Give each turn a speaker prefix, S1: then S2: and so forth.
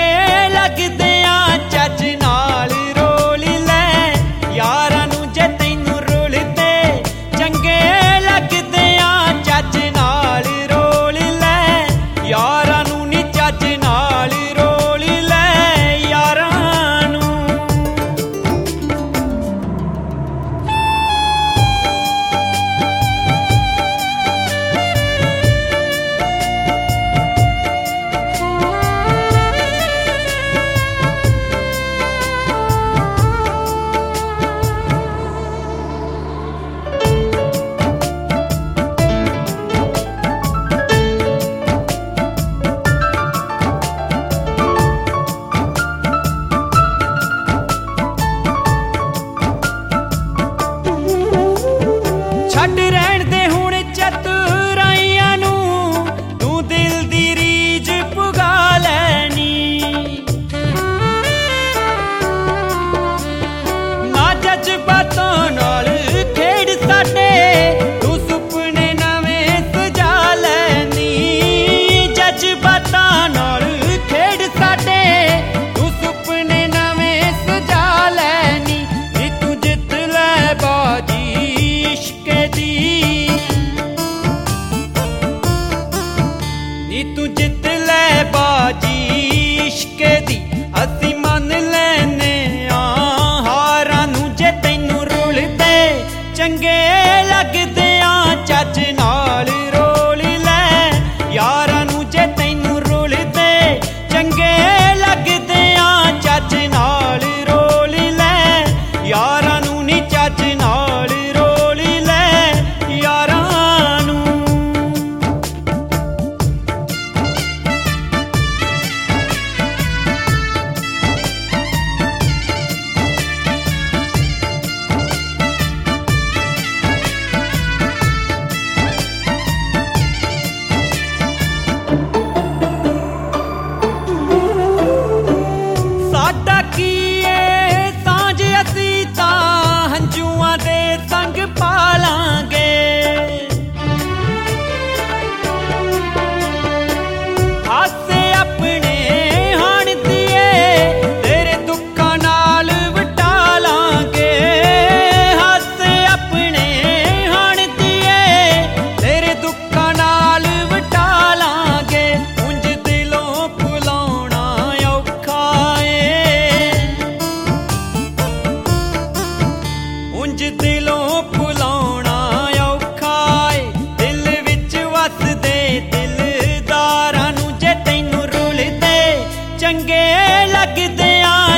S1: लगदियां चज नाल रोल लै यारां नूं जे तैनूं रुलदे चंगे लगदियां चज नाल रोल लै यारां नूं नी चज नाल रोल लै यारां नूं। छड्ड रहण दे हुण चतुराइयां नूं तूं दिल दी रीझ पुगा लैनी ना जज्बातां नाल खेड साडे तूं सुपने नवें सजा लैनी जज्बातां नाल खेड साडे तूं सुपने नवें सजा लैनी नी तूं जित लै बाजी नी तू जित लै बाजी इश्के दी असीं मन लैने हारां नूं जे तैनूं रुलदे चंगे लगदियां चज नाल रोल लै यारां नूं जे तैनूं रुलदे चंगे लगदियां चज नाल रोल लै यारां नूं नी चज नाल रोल लै यारां नूं। साडा की सांझ असीं तां हंझूआं दे संग पालांगे हासे अपने हाण दिए तेरे दुखां नाल वटालांगे हासे अपने हाण दिए तेरे दुखां नाल वटालांगे उंज दिलों भुलाउणा औखा उंज दिलों भुलाउणा औखा दिल विच वसदे दिलदारां नूं जे तैनूं रुलदे चंगे लगदियां